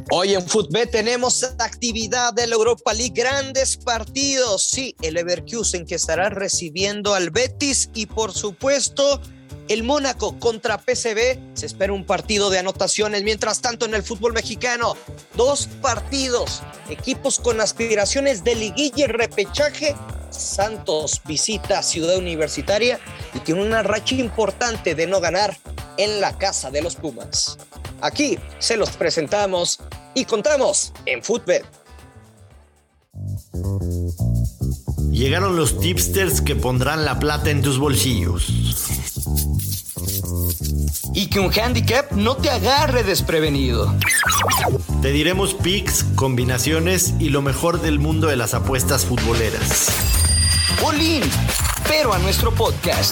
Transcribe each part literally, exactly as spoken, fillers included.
Hoy en Futbet tenemos actividad de la Europa League, grandes partidos. Sí, el Leverkusen que estará recibiendo al Betis y por supuesto el Mónaco contra P S V. Se espera un partido de anotaciones. Mientras tanto, en el fútbol mexicano, dos partidos, equipos con aspiraciones de liguilla y repechaje. Santos visita Ciudad Universitaria y tiene una racha importante de no ganar en la casa de los Pumas. Aquí se los presentamos y contamos en Futbet. Llegaron los tipsters que pondrán la plata en tus bolsillos. Y que un handicap no te agarre desprevenido. Te diremos picks, combinaciones y lo mejor del mundo de las apuestas futboleras. All-in, pero a nuestro podcast.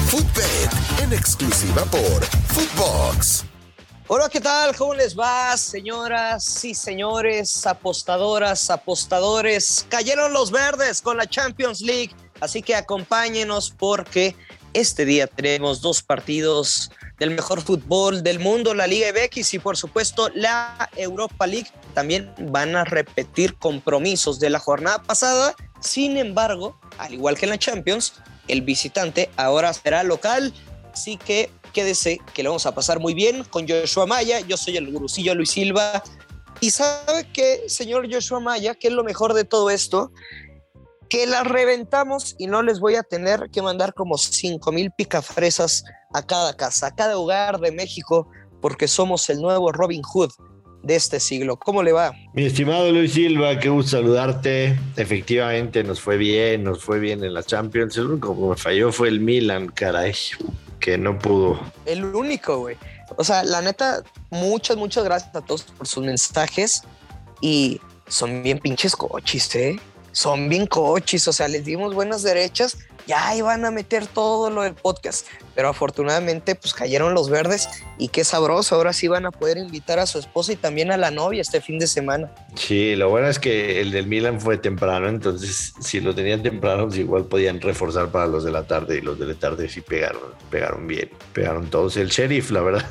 Futbet, en exclusiva por Futbox. Hola, ¿qué tal? ¿Cómo les va, señoras y señores, apostadoras, apostadores? Cayeron los verdes con la Champions League, así que acompáñenos porque este día tenemos dos partidos del mejor fútbol del mundo, la Liga M X y por supuesto la Europa League. También van a repetir compromisos de la jornada pasada. Sin embargo, al igual que en la Champions, el visitante ahora será local, así que quédese que lo vamos a pasar muy bien con Joshua Maya. Yo soy el gurucillo Luis Silva. Y ¿sabe qué, señor Joshua Maya? ¿Qué es lo mejor de todo esto? Que la reventamos y no les voy a tener que mandar como cinco mil picafresas a cada casa, a cada hogar de México, porque somos el nuevo Robin Hood de este siglo. ¿Cómo le va? Mi estimado Luis Silva, qué gusto saludarte. Efectivamente nos fue bien, nos fue bien en la Champions. El único que me falló fue el Milan, caray, que no pudo. El único, güey. O sea, la neta, muchas, muchas gracias a todos por sus mensajes y son bien pinches cochis, ¿eh? Son bien cochis, o sea, les dimos buenas derechas, ya iban a meter todo lo del podcast, pero afortunadamente pues cayeron los verdes y qué sabroso, ahora sí van a poder invitar a su esposa y también a la novia este fin de semana. Sí, lo bueno es que el del Milan fue temprano, entonces si lo tenían temprano pues igual podían reforzar para los de la tarde y los de la tarde sí pegaron, pegaron bien, pegaron todos. El Sheriff, la verdad,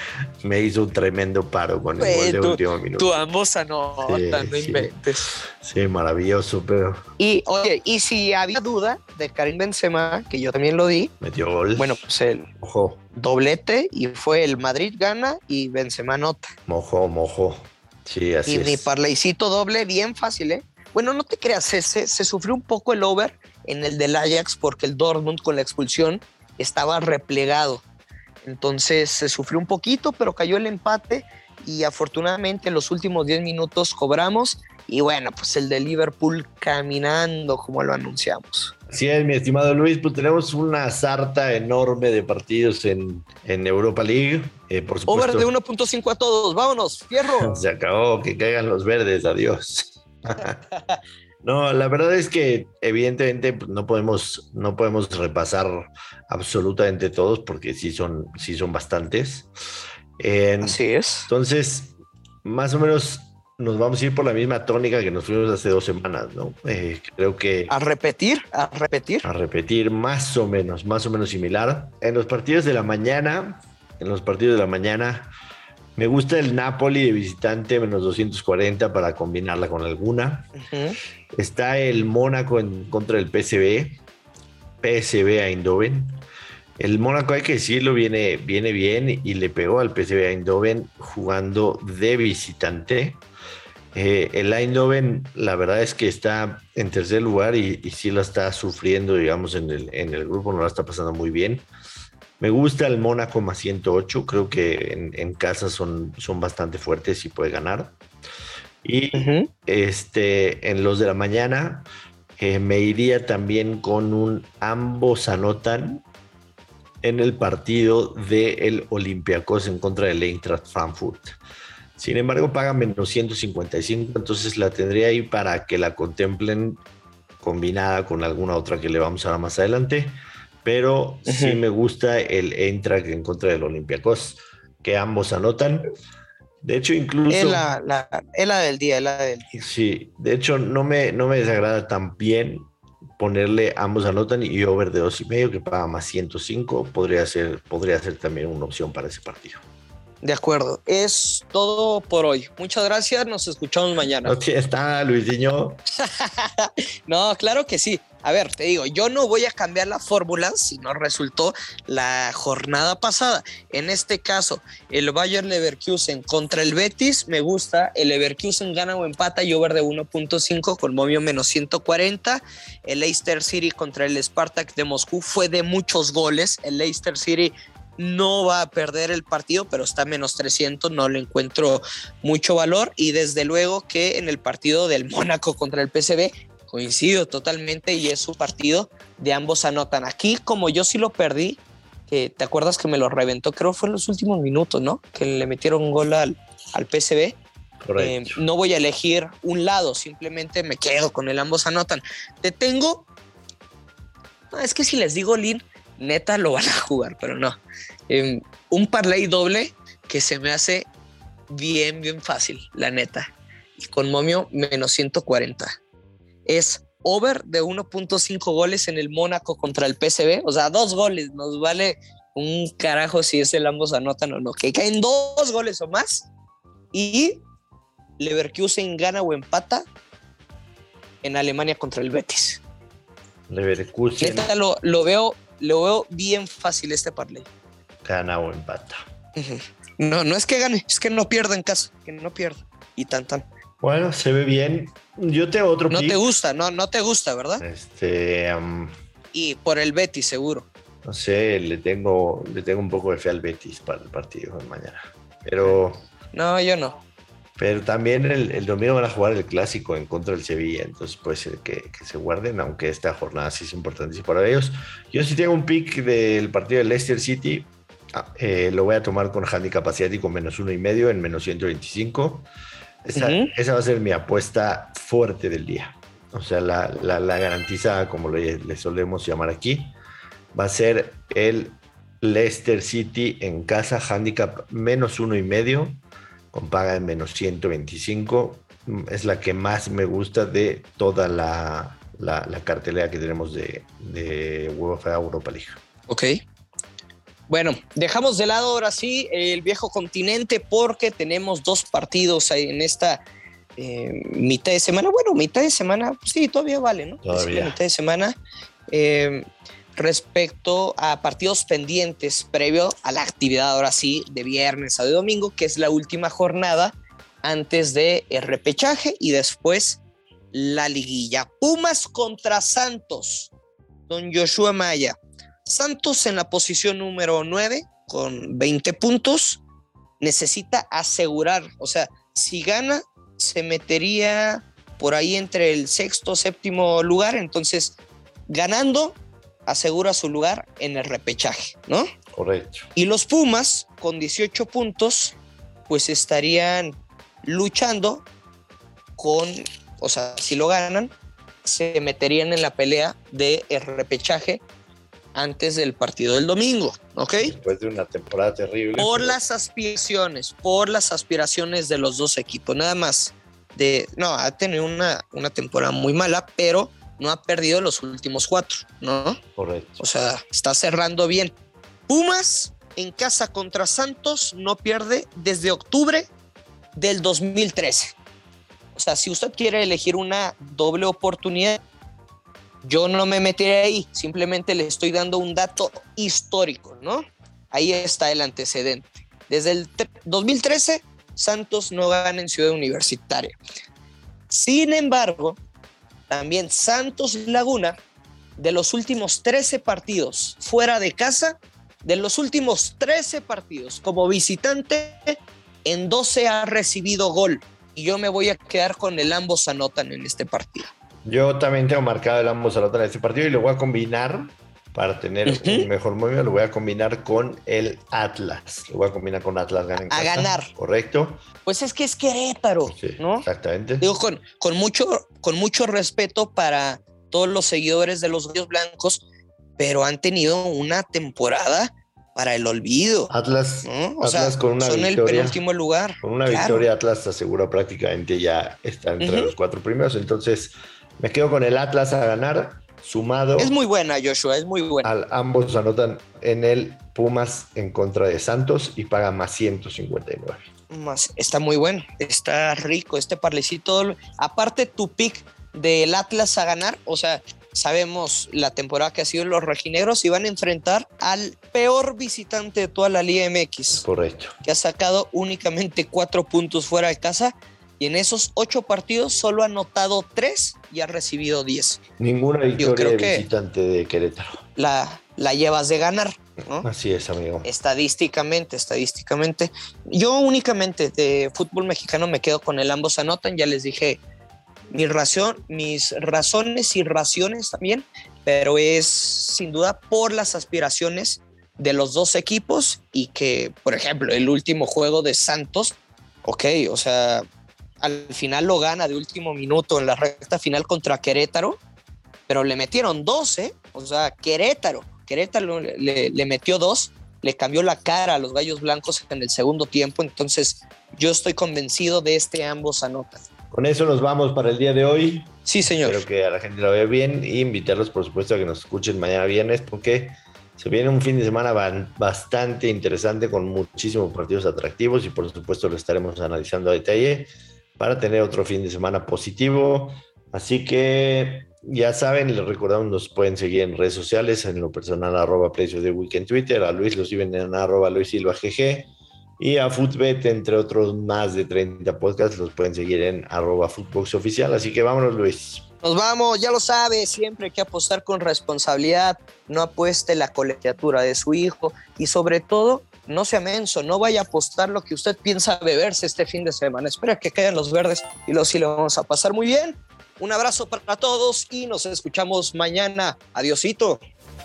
me hizo un tremendo paro con el gol de tu, último minuto. Tu ambos anotan, sí, no sí. inventes. Sí, maravilloso, pero... Y, oye, y si había duda de Karim Benzema, que yo también lo di. Metió gol. Bueno, pues el Ojo. doblete y fue el Madrid gana y Benzema anota. Mojo, mojo. Sí, así y es. Y mi parlaycito doble, bien fácil, ¿eh? Bueno, no te creas, se, se, se sufrió un poco el over en el del Ajax porque el Dortmund con la expulsión estaba replegado. Entonces se sufrió un poquito, pero cayó el empate y afortunadamente en los últimos diez minutos cobramos. Y bueno, pues el de Liverpool caminando como lo anunciamos. Así es, mi estimado Luis, pues tenemos una sarta enorme de partidos en, en Europa League. Eh, por supuesto. Over de uno punto cinco a todos, vámonos, fierro. Se acabó, que caigan los verdes, adiós. No, la verdad es que evidentemente pues, no podemos, no podemos repasar absolutamente todos porque sí son, sí son bastantes. Eh, Así es. Entonces, más o menos nos vamos a ir por la misma tónica que nos fuimos hace dos semanas, ¿no? Eh, creo que... A repetir, a repetir. A repetir, más o menos, más o menos similar. En los partidos de la mañana, en los partidos de la mañana, me gusta el Napoli de visitante, menos doscientos cuarenta para combinarla con alguna. Uh-huh. Está el Mónaco en contra del P S V, P S V Eindhoven. El Mónaco, hay que decirlo, viene, viene bien y le pegó al P S V Eindhoven jugando de visitante. Eh, el Eindhoven, la verdad es que está en tercer lugar y, y sí la está sufriendo, digamos, en el, en el grupo, no la está pasando muy bien. Me gusta el Mónaco más ciento ocho, creo que en, en casa son, son bastante fuertes y puede ganar. Y uh-huh. este, en los de la mañana eh, me iría también con un ambos anotan en el partido del Olympiacos en contra del Eintracht Frankfurt. Sin embargo, paga menos ciento cincuenta y cinco, entonces la tendría ahí para que la contemplen combinada con alguna otra que le vamos a dar más adelante. Pero uh-huh. sí me gusta el Eintracht en contra del Olympiacos, que ambos anotan. De hecho, incluso... Es la, la, es la del día, es la del día. Sí, de hecho, no me, no me desagrada tan bien ponerle ambos anotan y over de dos y medio, que paga más ciento cinco. Podría ser, podría ser también una opción para ese partido. De acuerdo. Es todo por hoy. Muchas gracias. Nos escuchamos mañana. No está, Luisinho. No, claro que sí. A ver, te digo, yo no voy a cambiar la fórmula si no resultó la jornada pasada. En este caso, el Bayer Leverkusen contra el Betis, me gusta. El Leverkusen gana o empata y over de uno punto cinco con momio menos ciento cuarenta. El Leicester City contra el Spartak de Moscú fue de muchos goles. El Leicester City no va a perder el partido, pero está menos trescientos, no le encuentro mucho valor. Y desde luego que en el partido del Mónaco contra el P S V, coincido totalmente y es su partido, de ambos anotan. Aquí, como yo sí lo perdí, que te acuerdas que me lo reventó, creo que fue en los últimos minutos, ¿no? Que le metieron un gol al, al P S V. Eh, no voy a elegir un lado, simplemente me quedo con el ambos anotan. Te tengo... No, es que si les digo Lin, neta lo van a jugar, pero no. Eh, un parlay doble que se me hace bien, bien fácil, la neta. Y con momio menos ciento cuarenta. Es over de uno punto cinco goles en el Mónaco contra el P S V. O sea, dos goles. Nos vale un carajo si es el ambos anotan o no. Que caen dos goles o más. Y Leverkusen gana o empata en Alemania contra el Betis. Leverkusen. Neta, lo, lo, veo, lo veo bien fácil este parlay. Gana o empata. Uh-huh. No, no es que gane, es que no pierda en casa. Que no pierda. Y tan, tan. Bueno, se ve bien. Yo tengo otro No pick. te gusta, no, no te gusta, ¿verdad? Este, um, y por el Betis, seguro. No sé, le tengo, le tengo un poco de fe al Betis para el partido de mañana. Pero. No, yo no. Pero también el, el domingo van a jugar el clásico en contra del Sevilla. Entonces puede ser que, que se guarden, aunque esta jornada sí es importantísima para ellos. Yo sí tengo un pick del partido de Leicester City. Eh, lo voy a tomar con handicap asiático menos uno y medio en menos ciento veinticinco. Esa, uh-huh. esa va a ser mi apuesta fuerte del día. O sea, la, la, la garantizada, como le, le solemos llamar aquí, va a ser el Leicester City en casa, handicap menos uno y medio, con paga en menos ciento veinticinco. Es la que más me gusta de toda la, la, la cartelera que tenemos de, de UEFA Europa League. Ok. Bueno, dejamos de lado ahora sí el viejo continente porque tenemos dos partidos en esta eh, mitad de semana. Bueno, mitad de semana, sí, todavía vale, ¿no? Todavía. Sí, mitad de semana. Eh, respecto a partidos pendientes previo a la actividad ahora sí de viernes a de domingo, que es la última jornada antes de el repechaje y después la liguilla. Pumas contra Santos, don Joshua Maya. Santos en la posición número nueve con veinte puntos, necesita asegurar, o sea, si gana se metería por ahí entre el sexto, séptimo lugar, entonces ganando asegura su lugar en el repechaje, ¿no? Correcto. Y los Pumas con dieciocho puntos pues estarían luchando con, o sea, si lo ganan se meterían en la pelea de el repechaje antes del partido del domingo, ¿ok? Después de una temporada terrible. Por pero... las aspiraciones, por las aspiraciones de los dos equipos, nada más. De, no, ha tenido una, una temporada muy mala, pero no ha perdido los últimos cuatro, ¿no? Correcto. O sea, está cerrando bien. Pumas en casa contra Santos no pierde desde octubre del dos mil trece. O sea, si usted quiere elegir una doble oportunidad, yo no me meteré ahí, simplemente le estoy dando un dato histórico, ¿no? Ahí está el antecedente. Desde el dos mil trece, Santos no gana en Ciudad Universitaria. Sin embargo, también Santos Laguna, de los últimos trece partidos fuera de casa, de los últimos trece partidos como visitante, en doce ha recibido gol. Y yo me voy a quedar con el ambos anotan en este partido. Yo también tengo marcado el ambos anotan en este partido y lo voy a combinar para tener uh-huh. un mejor movimiento. Lo voy a combinar con el Atlas. Lo voy a combinar con Atlas gana en casa. A ganar. Correcto. Pues es que es Querétaro, sí, ¿no? Exactamente. Digo, con, con, mucho, con mucho respeto para todos los seguidores de los Gallos Blancos, pero han tenido una temporada para el olvido. Atlas, ¿no? O Atlas sea, con una son victoria, el penúltimo lugar. Con una claro. victoria, Atlas asegura prácticamente ya está entre uh-huh. los cuatro primeros. Entonces, me quedo con el Atlas a ganar. Sumado. Es muy buena, Joshua, es muy buena. Al, ambos anotan en el Pumas en contra de Santos y paga más ciento cincuenta y nueve. Más, está muy bueno, está rico este parlecito. Aparte tu pick del Atlas a ganar, o sea, sabemos la temporada que ha sido los rojinegros y van a enfrentar al peor visitante de toda la Liga M X. Correcto. Que ha sacado únicamente cuatro puntos fuera de casa y en esos ocho partidos solo ha anotado tres y ha recibido diez. Ninguna victoria de visitante de Querétaro. La, la llevas de ganar, ¿no? Así es, amigo. Estadísticamente, estadísticamente. Yo únicamente de fútbol mexicano me quedo con el ambos anotan, ya les dije mi razón, mis razones y raciones también, pero es sin duda por las aspiraciones de los dos equipos y que, por ejemplo, el último juego de Santos, ok, o sea, al final lo gana de último minuto en la recta final contra Querétaro, pero le metieron dos, ¿eh? O sea, Querétaro, Querétaro le, le metió dos, le cambió la cara a los Gallos Blancos en el segundo tiempo, entonces yo estoy convencido de este ambos anotan. Con eso nos vamos para el día de hoy. Sí, señor. Espero que a la gente lo vea bien y invitarlos, por supuesto, a que nos escuchen mañana viernes porque se viene un fin de semana bastante interesante con muchísimos partidos atractivos y por supuesto lo estaremos analizando a detalle para tener otro fin de semana positivo. Así que ya saben, les recordamos, nos pueden seguir en redes sociales, en lo personal arroba Precio de Week en Twitter, a Luis lo siguen en arroba Luis Silva G G y a Footbet, entre otros más de treinta podcasts, los pueden seguir en arroba Footbox Oficial. Así que vámonos, Luis. Nos vamos, ya lo sabe, siempre hay que apostar con responsabilidad, no apueste la colegiatura de su hijo y sobre todo, no sea menso, no vaya a apostar lo que usted piensa beberse este fin de semana. Espera que caigan los verdes y luego sí le vamos a pasar muy bien. Un abrazo para todos y nos escuchamos mañana. Adiosito.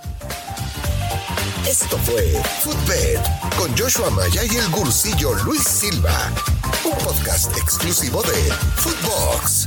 Esto fue Footbet con Joshua Maya y el gursillo Luis Silva, un podcast exclusivo de Footbox.